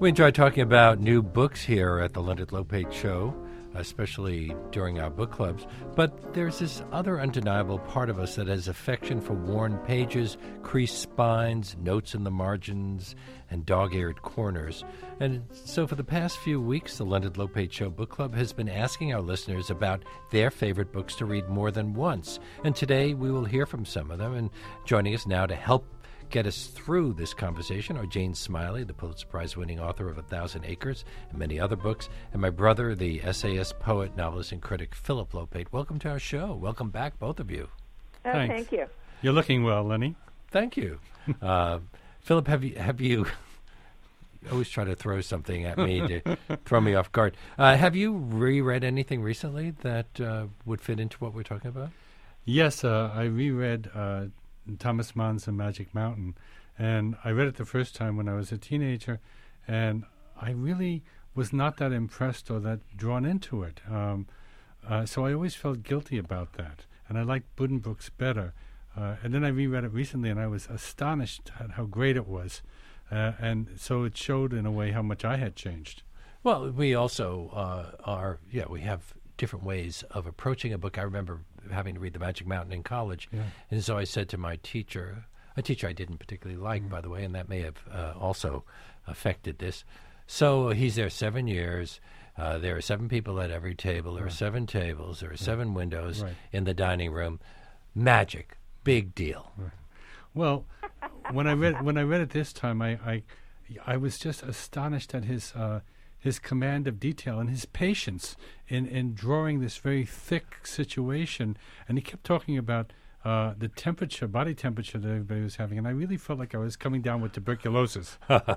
We enjoy talking about new books here at the Leonard Lopate Show, especially during our book clubs. But there's this other undeniable part of us that has affection for worn pages, creased spines, notes in the margins, and dog-eared corners. And so for the past few weeks, the Leonard Lopate Show Book Club has been asking our listeners about their favorite books to read more than once. And today we will hear from some of them. And joining us now to help get us through this conversation are Jane Smiley, the Pulitzer Prize-winning author of 1,000 Acres and many other books, and my brother, the essayist, poet, novelist, and critic, Philip Lopate. Welcome to our show. Welcome back, both of you. Oh, thank you. You're looking well, Lenny. Thank you. Philip, have you always try to throw something at me to throw me off guard. Have you reread anything recently that would fit into what we're talking about? Yes, I reread Thomas Mann's The Magic Mountain, and I read it the first time when I was a teenager, and I really was not that impressed or that drawn into it. So I always felt guilty about that, and I liked Buddenbrooks better. And then I reread it recently, and I was astonished at how great it was. And so it showed, in a way, how much I had changed. Well, we also we have different ways of approaching a book. I remember having to read The Magic Mountain in college, and so I said to my teacher, a teacher I didn't particularly like, by the way, and that may have also affected this. So he's there 7 years. There are 7 people at every table. There are 7 tables. There are 7 windows in the dining room. Magic. Big deal. Right. Well, when I read it this time, I was just astonished at his command of detail and his patience in drawing this very thick situation. And he kept talking about the temperature, body temperature that everybody was having, and I really felt like I was coming down with tuberculosis.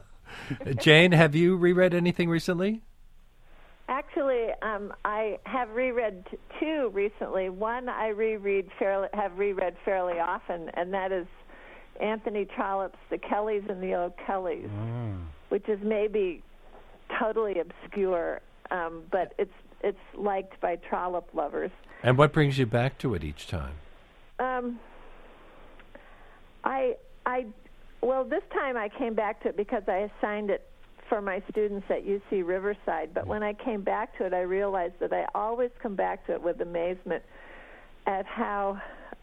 Jane, have you reread anything recently? Actually, I have reread 2 recently. One I have reread fairly often, and that is Anthony Trollope's The Kellys and the O'Kellys, which is maybe totally obscure, but it's liked by Trollope lovers. And what brings you back to it each time? Well, this time I came back to it because I assigned it for my students at UC Riverside. But when I came back to it, I realized that I always come back to it with amazement at how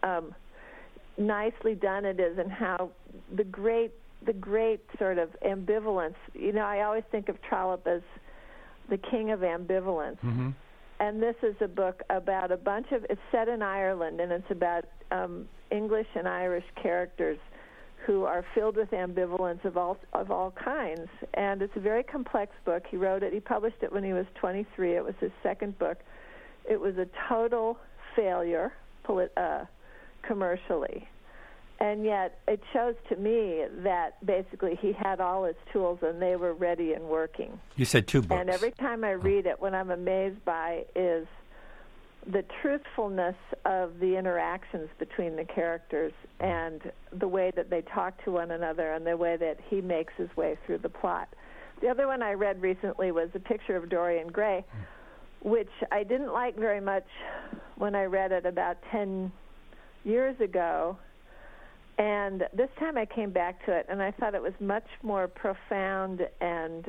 nicely done it is, and how the great sort of ambivalence. You know, I always think of Trollope as the king of ambivalence. Mm-hmm. And this is a book about it's set in Ireland, and it's about English and Irish characters who are filled with ambivalence of all kinds. And it's a very complex book. He published it when he was 23. It was his second book. It was a total failure commercially. And yet it shows to me that basically he had all his tools and they were ready and working. You said 2 books. And every time I read it, what I'm amazed by is the truthfulness of the interactions between the characters and the way that they talk to one another and the way that he makes his way through the plot. The other one I read recently was A Picture of Dorian Gray, which I didn't like very much when I read it about 10 years ago. And this time I came back to it, and I thought it was much more profound and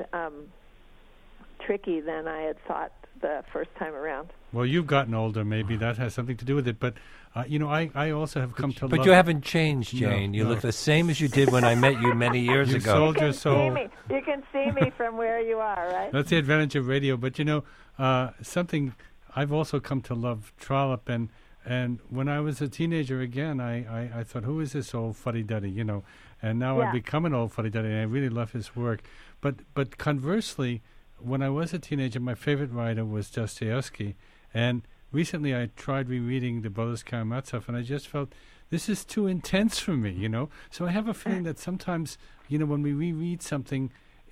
tricky than I had thought the first time around. Well, you've gotten older. Maybe that has something to do with it. But, I also have come to love... But you haven't changed, Jane. You look the same as you did when I met you many years ago. Sold your soul. You can see me from where you are, right? That's the advantage of radio. But, something I've also come to love Trollope. And when I was a teenager, again, I thought, who is this old fuddy-duddy, And now I've become an old fuddy-duddy, and I really love his work. But conversely, when I was a teenager, my favorite writer was Dostoevsky. And recently I tried rereading the Brothers Karamazov, and I just felt, this is too intense for me, So I have a feeling that sometimes, when we reread something,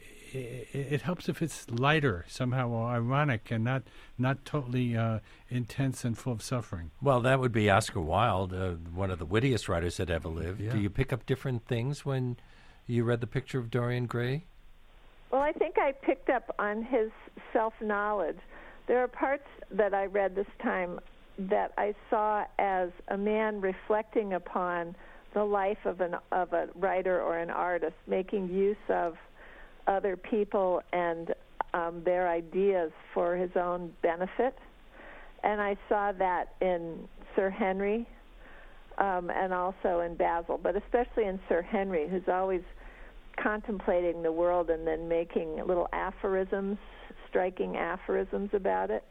it helps if it's lighter somehow, or ironic, and not totally intense and full of suffering. Well, that would be Oscar Wilde, one of the wittiest writers that ever lived. Yeah. Do you pick up different things when you read The Picture of Dorian Gray? Well, I think I picked up on his self-knowledge. There are parts that I read this time that I saw as a man reflecting upon the life of a writer or an artist, making use of other people and their ideas for his own benefit. And I saw that in Sir Henry and also in Basil, but especially in Sir Henry, who's always contemplating the world and then making little aphorisms, striking aphorisms about it.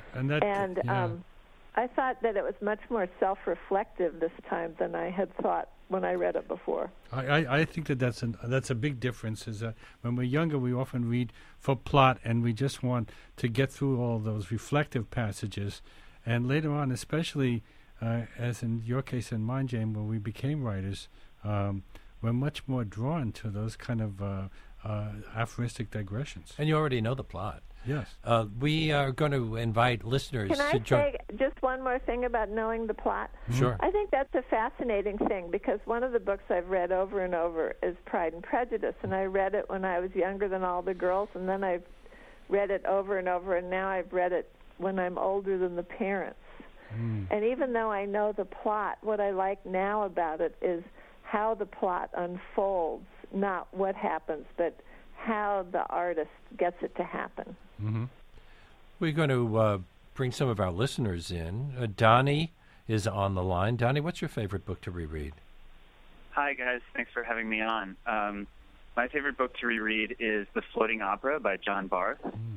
I thought that it was much more self-reflective this time than I had thought when I read it before. I think that's a big difference, is that when we're younger, we often read for plot, and we just want to get through all those reflective passages. And later on, especially as in your case and mine, Jane, when we became writers, we're much more drawn to those kind of aphoristic digressions. And you already know the plot. Yes. We are going to invite listeners to join. Can I say just one more thing about knowing the plot? Sure. I think that's a fascinating thing, because one of the books I've read over and over is Pride and Prejudice, and I read it when I was younger than all the girls, and then I've read it over and over, and now I've read it when I'm older than the parents. And even though I know the plot, what I like now about it is how the plot unfolds, not what happens, but how the artist gets it to happen. Mm-hmm. We're going to bring some of our listeners in. Donnie is on the line. Donnie, what's your favorite book to reread? Hi, guys. Thanks for having me on. My favorite book to reread is The Floating Opera by John Barth.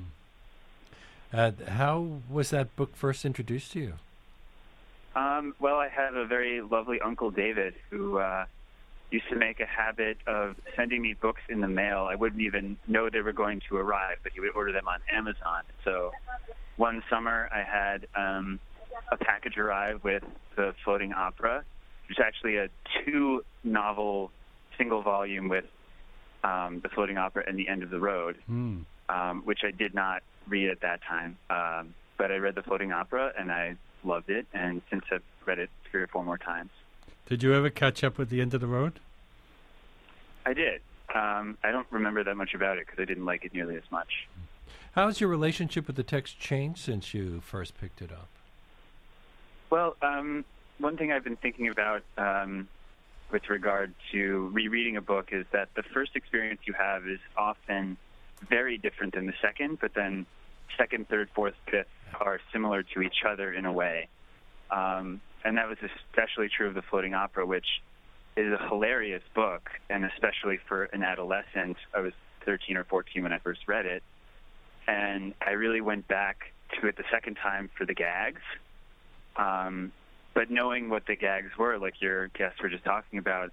How was that book first introduced to you? Well, I have a very lovely Uncle David who used to make a habit of sending me books in the mail. I wouldn't even know they were going to arrive, but he would order them on Amazon. So one summer I had a package arrive with The Floating Opera, which is actually a 2-novel single volume with The Floating Opera and The End of the Road, which I did not read at that time. But I read The Floating Opera, and I loved it, and since I've read it 3 or 4 more times. Did you ever catch up with The End of the Road? I did. I don't remember that much about it because I didn't like it nearly as much. How has your relationship with the text changed since you first picked it up? Well, one thing I've been thinking about with regard to rereading a book is that the first experience you have is often very different than the second, but then second, third, fourth, fifth are similar to each other in a way. And that was especially true of The Floating Opera, which is a hilarious book, and especially for an adolescent. I was 13 or 14 when I first read it, and I really went back to it the second time for the gags. But knowing what the gags were, like your guests were just talking about,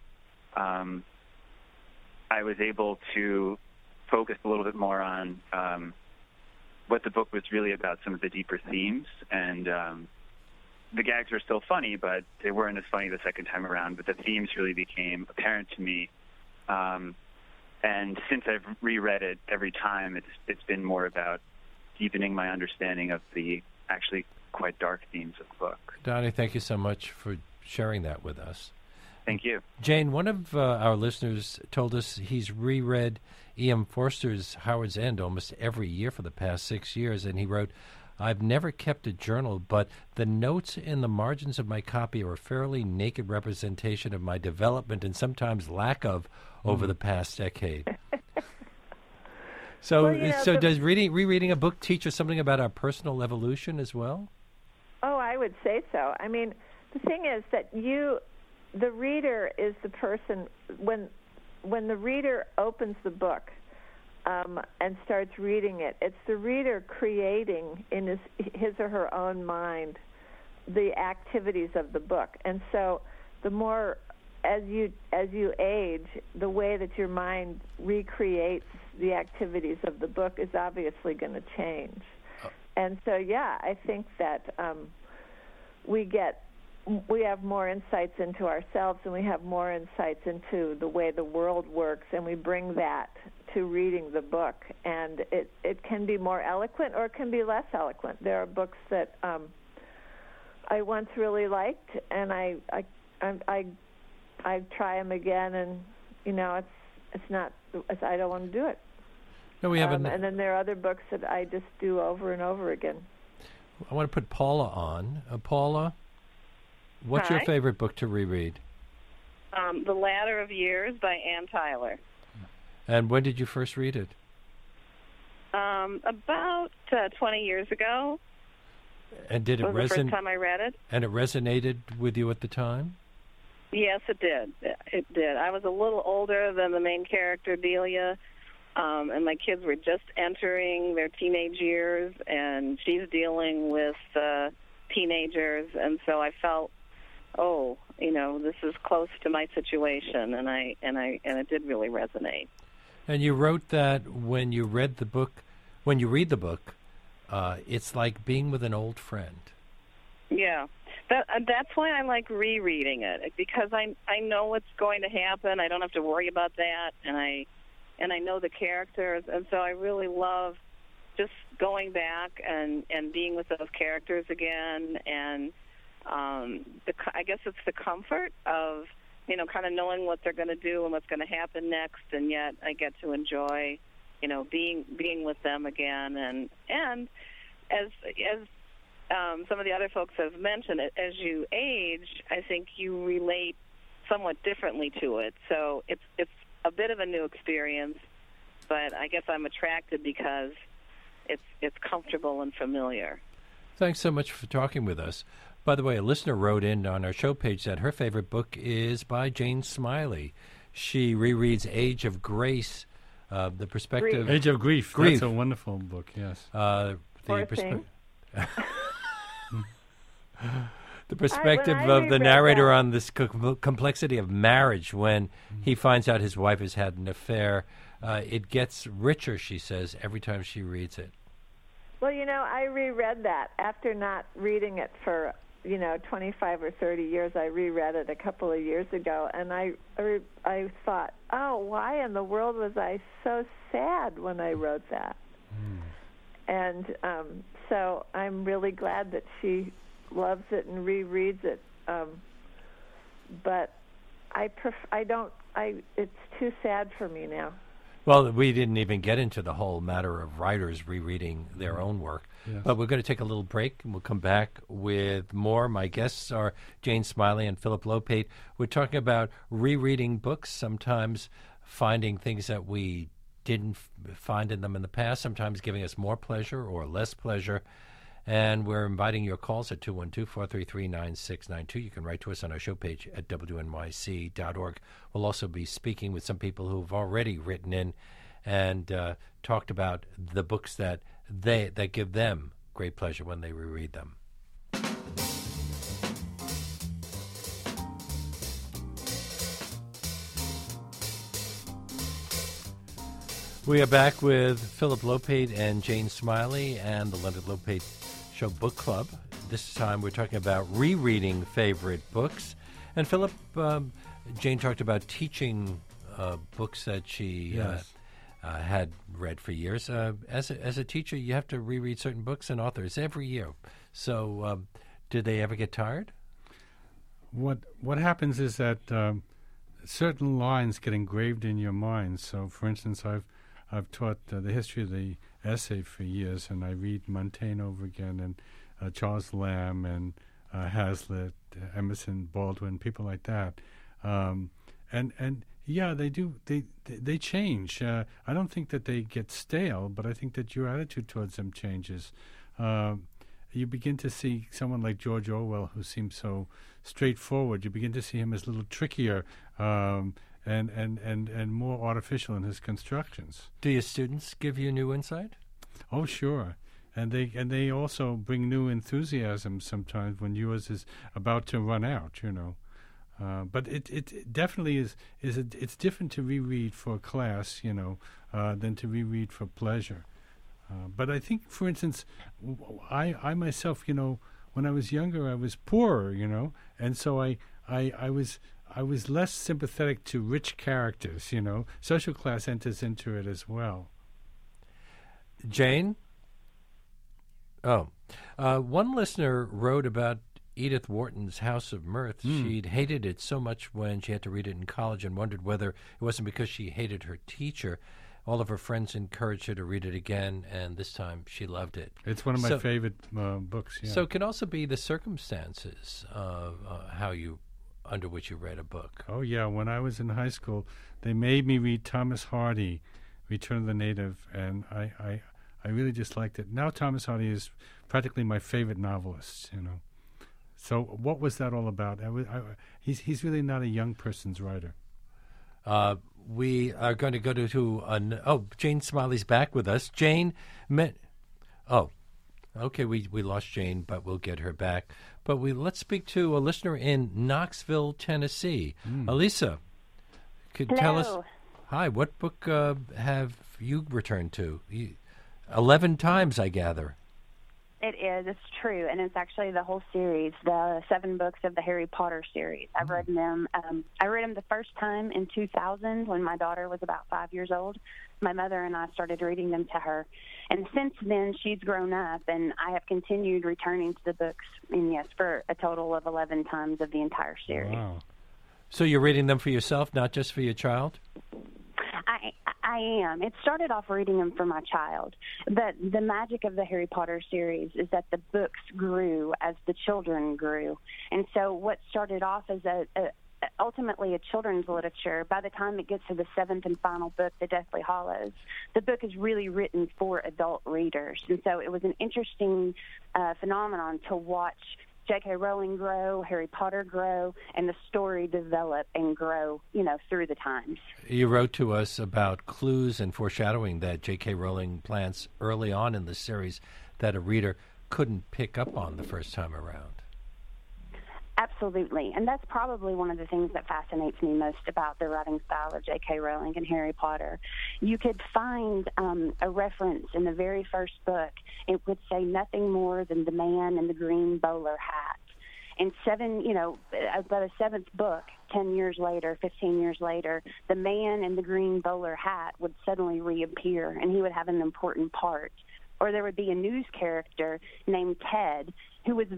I was able to focus a little bit more on what the book was really about, some of the deeper themes, and the gags were still funny, but they weren't as funny the second time around, but the themes really became apparent to me. And since I've reread it every time, it's been more about deepening my understanding of the actually quite dark themes of the book. Donnie, thank you so much for sharing that with us. Thank you. Jane, one of our listeners told us he's reread E.M. Forster's Howard's End almost every year for the past 6 years, and he wrote, "I've never kept a journal, but the notes in the margins of my copy are a fairly naked representation of my development and sometimes lack of over the past decade." So, does rereading a book teach us something about our personal evolution as well? Oh, I would say so. I mean, the thing is that the reader is the person, when the reader opens the book and starts reading it, it's the reader creating in his or her own mind the activities of the book. And so the more as you age, the way that your mind recreates the activities of the book is obviously going to change. And so, yeah, I think that we have more insights into ourselves, and we have more insights into the way the world works, and we bring that to reading the book. And it can be more eloquent or it can be less eloquent. There are books that I once really liked, and I try them again, and it's not. I don't want to do it. No, we have and then there are other books that I just do over and over again. I want to put Paula on. Paula, what's your favorite book to reread? The Ladder of Years by Ann Tyler. And when did you first read it? About 20 years ago. And did it was the first time I read it. And it resonated with you at the time? Yes, it did. It did. I was a little older than the main character, Delia, and my kids were just entering their teenage years, and she's dealing with teenagers, and so I felt, this is close to my situation, and it did really resonate. And you wrote that when you read the book, it's like being with an old friend. Yeah. That's why I like rereading it, because I know what's going to happen. I don't have to worry about that, and I know the characters, and so I really love just going back and being with those characters again, and I guess it's the comfort of kind of knowing what they're going to do and what's going to happen next, and yet I get to enjoy being with them again, and as some of the other folks have mentioned, as you age, I think you relate somewhat differently to it. So it's a bit of a new experience, but I guess I'm attracted because it's comfortable and familiar. Thanks so much for talking with us. By the way, a listener wrote in on our show page that her favorite book is by Jane Smiley. She rereads Age of Grace, the perspective... Age of Grief. That's a wonderful book, yes. The perspective of the narrator on this complexity of marriage when he finds out his wife has had an affair. It gets richer, she says, every time she reads it. Well, I reread that after not reading it for, 25 or 30 years. I reread it a couple of years ago, and I thought, why in the world was I so sad when I wrote that? And so I'm really glad that she loves it and rereads it. But it's too sad for me now. Well, we didn't even get into the whole matter of writers rereading their own work. Yes. But we're going to take a little break, and we'll come back with more. My guests are Jane Smiley and Philip Lopate. We're talking about rereading books, sometimes finding things that we didn't find in them in the past, sometimes giving us more pleasure or less pleasure. And we're inviting your calls at 212-433-9692. You can write to us on our show page at wnyc.org. We'll also be speaking with some people who have already written in and talked about the books that give them great pleasure when they reread them. We are back with Philip Lopate and Jane Smiley and the Leonard Lopate Show Book Club. This time we're talking about rereading favorite books. And Philip, Jane talked about teaching books that she had read for years. As a teacher, you have to reread certain books and authors every year. So did they ever get tired? What happens is that certain lines get engraved in your mind. So, for instance, I've taught the history of the essay for years, and I read Montaigne over again, and Charles Lamb, and Hazlitt, Emerson, Baldwin, people like that. And yeah, they do. They change. I don't think that they get stale, but I think that your attitude towards them changes. You begin to see someone like George Orwell, who seems so straightforward. You begin to see him as a little trickier. And more artificial in his constructions. Do your students give you new insight? Oh, sure. And they also bring new enthusiasm sometimes when yours is about to run out, But it definitely is it's different to reread for a class, than to reread for pleasure. But I think, for instance, I myself, when I was younger, I was poorer, and so I was less sympathetic to rich characters, Social class enters into it as well. Jane? One listener wrote about Edith Wharton's House of Mirth. She'd hated it so much when she had to read it in college and wondered whether it wasn't because she hated her teacher. All of her friends encouraged her to read it again, and this time she loved it. It's one of my favorite books. Yeah. So it can also be the circumstances of how you under which you read a book. Oh, yeah. When I was in high school, they made me read Thomas Hardy, Return of the Native, and I really just liked it. Now Thomas Hardy is practically my favorite novelist, you know. So what was that all about? He's really not a young person's writer. We are going to go to Jane Smiley's back with us. Jane, okay, we lost Jane, but we'll get her back. But let's speak to a listener in Knoxville, Tennessee. Elisa, could tell us. Hi, what book have you returned to? 11 times, I gather. It is. It's true, and it's actually the whole series, the 7 books of the Harry Potter series. I've read them. I read them the first time in 2000 when my daughter was about 5 years old. My mother and I started reading them to her, and since then she's grown up, and I have continued returning to the books. And yes, for a total of 11 times of the entire series. Wow! So you're reading them for yourself, not just for your child? I am. It started off reading them for my child, but the magic of the Harry Potter series is that the books grew as the children grew. And so what started off as ultimately a children's literature, by the time it gets to the 7th and final book, The Deathly Hallows, the book is really written for adult readers. And so it was an interesting phenomenon to watch J.K. Rowling grow, Harry Potter grow, and the story develop and grow, through the times. You wrote to us about clues and foreshadowing that J.K. Rowling plants early on in the series that a reader couldn't pick up on the first time around. Absolutely, and that's probably one of the things that fascinates me most about the writing style of J.K. Rowling and Harry Potter. You could find a reference in the very first book. It would say nothing more than the man in the green bowler hat. And by the 7th book, 10 years later, 15 years later, the man in the green bowler hat would suddenly reappear, and he would have an important part. Or there would be a news character named Ted who was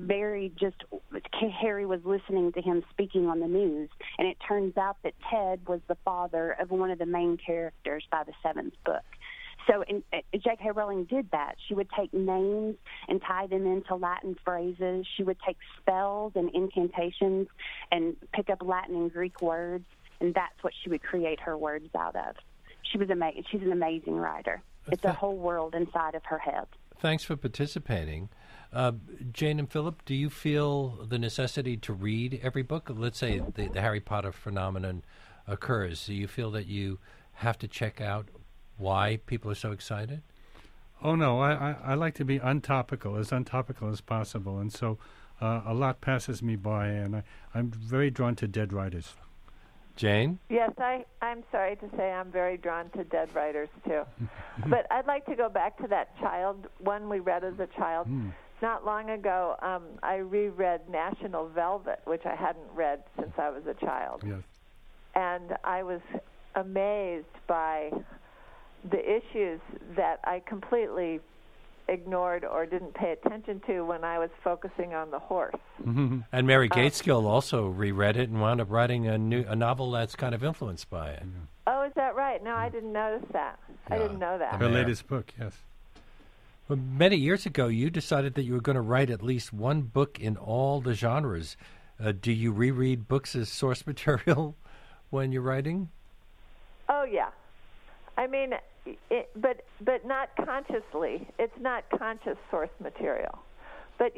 Harry was listening to him speaking on the news, and it turns out that Ted was the father of one of the main characters by the 7th book. So J.K. Rowling did that. She would take names and tie them into Latin phrases. She would take spells and incantations and pick up Latin and Greek words, and that's what she would create her words out of. She's an amazing writer. It's a whole world inside of her head. Thanks for participating. Jane and Philip, do you feel the necessity to read every book? Let's say the Harry Potter phenomenon occurs. Do you feel that you have to check out why people are so excited? Oh, no. I like to be untopical as possible. And so a lot passes me by, and I'm very drawn to dead writers. Jane? Yes, I'm sorry to say I'm very drawn to dead writers, too. But I'd like to go back to that one we read as a child. Not long ago, I reread National Velvet, which I hadn't read since I was a child. Yes. And I was amazed by the issues that I completely ignored or didn't pay attention to when I was focusing on the horse. And Mary Gateskill also reread it and wound up writing a novel that's kind of influenced by it. Oh, is that right? No, I didn't notice that. I didn't know that. Her latest book, yes. Well, many years ago, you decided that you were going to write at least one book in all the genres. Do you reread books as source material when you're writing? Oh, yeah. I mean, but not consciously. It's not conscious source material. But,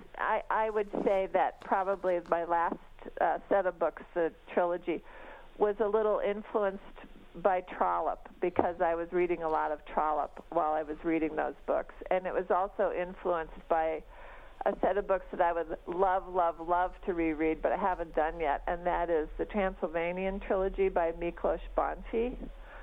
I would say that probably my last set of books, the trilogy, was a little influenced by Trollope because I was reading a lot of Trollope while I was reading those books. And it was also influenced by a set of books that I would love to reread, but I haven't done yet, and that is the Transylvanian trilogy by Miklos Bonfi.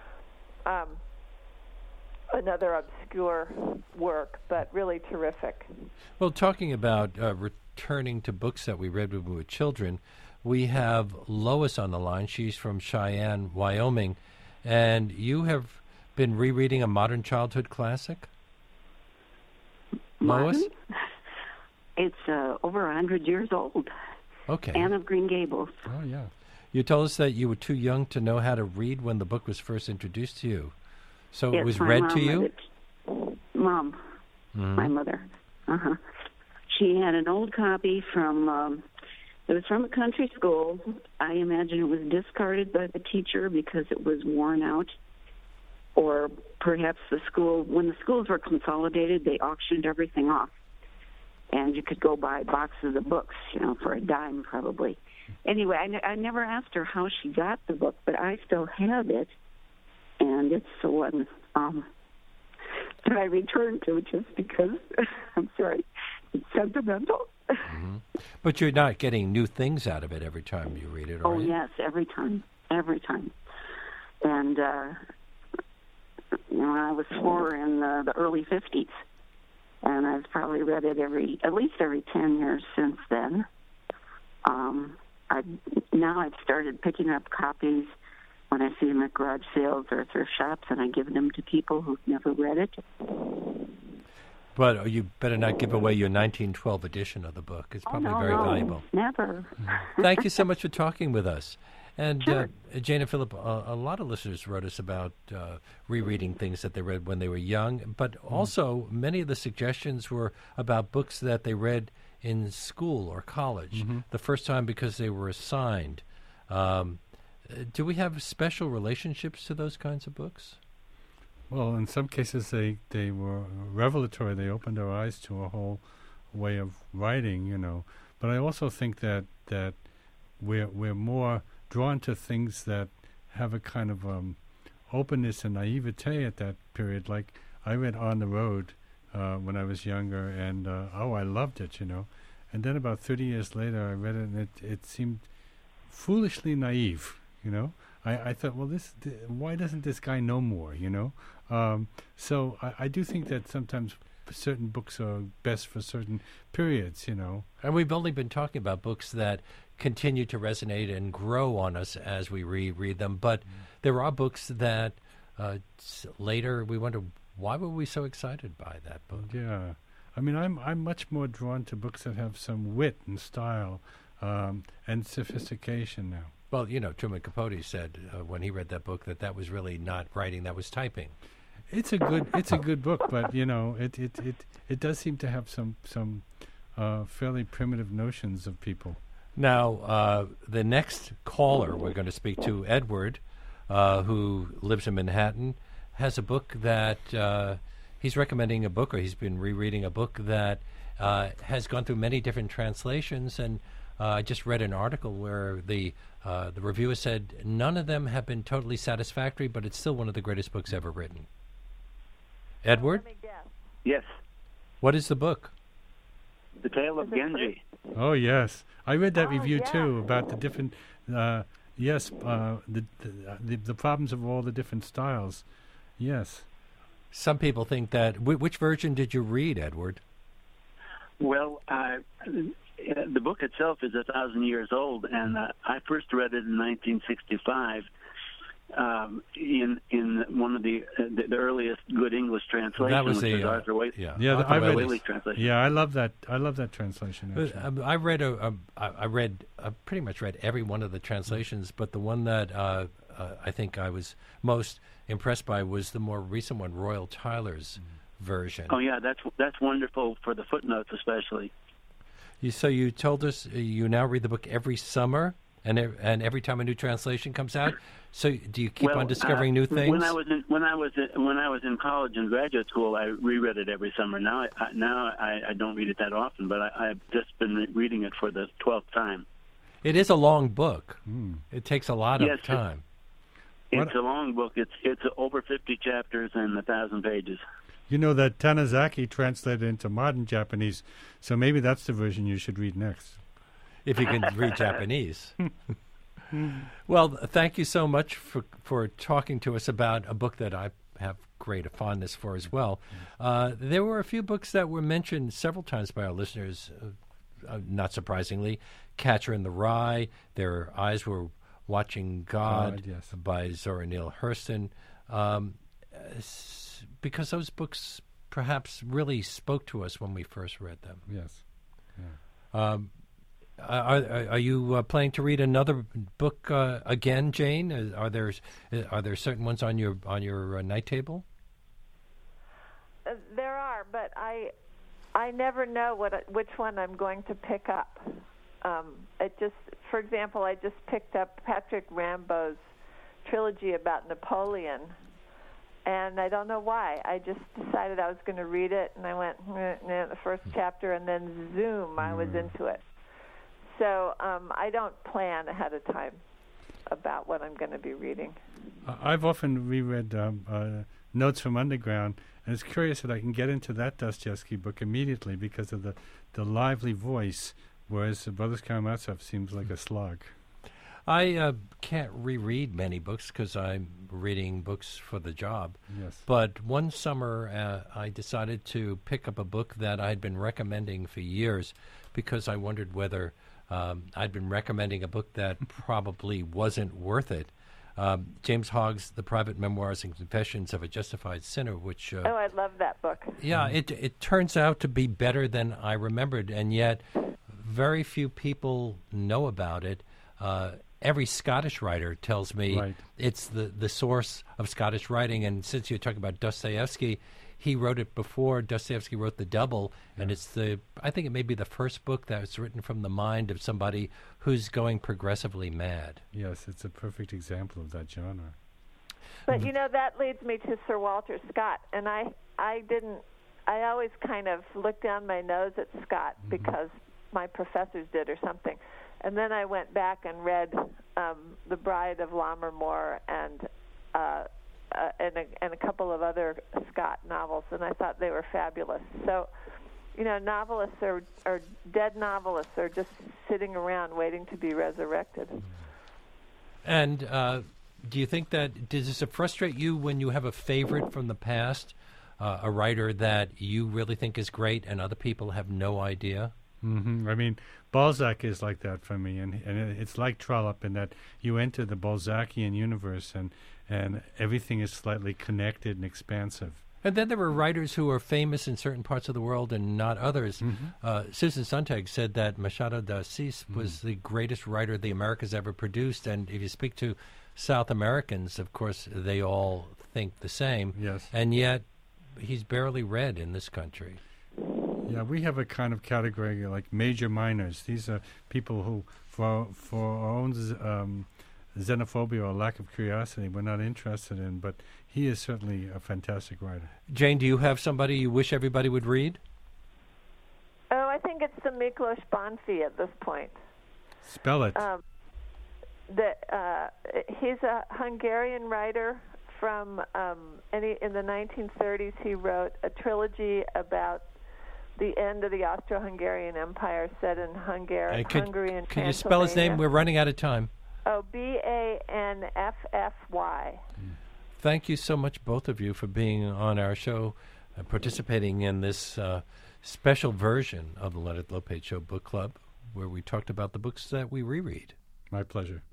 Another obscure work, but really terrific. Well, talking about returning to books that we read when we were children, we have Lois on the line. She's from Cheyenne, Wyoming, and you have been rereading a modern childhood classic? Modern? Lois? It's over 100 years old. Okay. Anne of Green Gables. Oh, yeah. You told us that you were too young to know how to read when the book was first introduced to you. So yes, it was read to you? Mom, my mother. She had an old copy from It was from a country school. I imagine it was discarded by the teacher because it was worn out. Or perhaps when the schools were consolidated, they auctioned everything off. And you could go buy boxes of books, for a dime probably. Anyway, I never asked her how she got the book, but I still have it. And it's the one that I returned to just because, I'm sorry, it's sentimental. Mm-hmm. But you're not getting new things out of it every time you read it, are you? Oh, yes, every time. And, I was 4 in the early 50s, and I've probably read it at least every 10 years since then. I've started picking up copies when I see them at garage sales or thrift shops, and I give them to people who've never read it. But you better not give away your 1912 edition of the book. It's probably very valuable. Never. Thank you so much for talking with us. And sure. Jane and Philip, a lot of listeners wrote us about rereading things that they read when they were young, but also many of the suggestions were about books that they read in school or college the first time because they were assigned. Do we have special relationships to those kinds of books? Well, in some cases they were revelatory. They opened our eyes to a whole way of writing, But I also think that we're more drawn to things that have a kind of openness and naivete at that period. Like I read On the Road when I was younger, and I loved it, And then about 30 years later, I read it, and it seemed foolishly naive, I thought, well, why doesn't this guy know more, So I do think that sometimes certain books are best for certain periods, And we've only been talking about books that continue to resonate and grow on us as we reread them. But there are books that later we wonder, why were we so excited by that book? Yeah. I mean, I'm much more drawn to books that have some wit and style and sophistication now. Well, Truman Capote said when he read that book that was really not writing, that was typing. It's a good book, but it does seem to have some fairly primitive notions of people. Now, the next caller we're going to speak to, Edward, who lives in Manhattan, has a book that he's recommending a book, or he's been rereading a book that has gone through many different translations. And I just read an article where the reviewer said none of them have been totally satisfactory, but it's still one of the greatest books ever written. Edward? Let me guess. Yes. What is the book? The Tale of Genji. Oh, yes. I read that review, yeah. too, about the different, the problems of all the different styles. Yes. Some people think that... Which version did you read, Edward? Well, the book itself is 1,000 years old, and I first read it in 1965 in one of the earliest good English translations, that was which the is Arthur Whaley's translation. Yeah, I love that translation. Actually. I pretty much read every one of the translations, but the one that I think I was most impressed by was the more recent one, Royal Tyler's version. Oh yeah, that's wonderful for the footnotes especially. So you told us you now read the book every summer, and every time a new translation comes out. So do you keep on discovering new things? When I was in college and graduate school, I reread it every summer. Now I don't read it that often, but I've just been reading it for the 12th time. It is a long book. It takes a lot of time. It's a long book. It's over 50 chapters and 1,000 pages. You know that Tanizaki translated into modern Japanese, so maybe that's the version you should read next. If you can read Japanese. Well, thank you so much for talking to us about a book that I have great fondness for as well. There were a few books that were mentioned several times by our listeners, not surprisingly. Catcher in the Rye, Their Eyes Were Watching God, yes. by Zora Neale Hurston. Because those books perhaps really spoke to us when we first read them. Yes. Yeah. Are you planning to read another book again, Jane? Are there certain ones on your night table? There are, but I never know which one I'm going to pick up. it just, for example, I just picked up Patrick Rambo's trilogy about Napoleon, and I don't know why. I just decided I was going to read it, and I went the first chapter, and then zoom, I was into it. So I don't plan ahead of time about what I'm going to be reading. I've often reread Notes from Underground, and it's curious that I can get into that Dostoevsky book immediately because of the lively voice, whereas Brothers Karamazov seems like a slog. I can't reread many books because I'm reading books for the job. Yes. But one summer, I decided to pick up a book that I'd been recommending for years because I wondered whether I'd been recommending a book that probably wasn't worth it. James Hogg's The Private Memoirs and Confessions of a Justified Sinner, which... I love that book. Yeah, it turns out to be better than I remembered, and yet very few people know about it. Every Scottish writer tells me it's the source of Scottish writing, and since you're talking about Dostoevsky, he wrote it before Dostoevsky wrote The Double, and it's I think it may be the first book that was written from the mind of somebody who's going progressively mad. Yes, it's a perfect example of that genre. But, that leads me to Sir Walter Scott, and I always kind of looked down my nose at Scott because my professors did or something. And then I went back and read The Bride of Lammermoor and a couple of other Scott novels, and I thought they were fabulous. So, novelists or dead novelists are just sitting around waiting to be resurrected. And do you think does it frustrate you when you have a favorite from the past, a writer that you really think is great and other people have no idea? Mm-hmm. I mean, Balzac is like that for me, and it's like Trollope in that you enter the Balzacian universe and everything is slightly connected and expansive. And then there were writers who are famous in certain parts of the world and not others. Susan Sontag said that Machado de Assis was the greatest writer the Americas ever produced, and if you speak to South Americans, of course, they all think the same. Yes. And yet he's barely read in this country. Yeah, we have a kind of category like major minors. These are people who, for our own xenophobia or lack of curiosity, we're not interested in, but he is certainly a fantastic writer. Jane, do you have somebody you wish everybody would read? Oh, I think it's the Miklos Banfi at this point. Spell it. He's a Hungarian writer from, in the 1930s he wrote a trilogy about the end of the Austro-Hungarian Empire set in Hungary and Transylvania. Could you spell his name? We're running out of time. Oh, Banffy. Thank you so much, both of you, for being on our show and participating in this special version of the Leonard Lopate Show Book Club, where we talked about the books that we reread. My pleasure.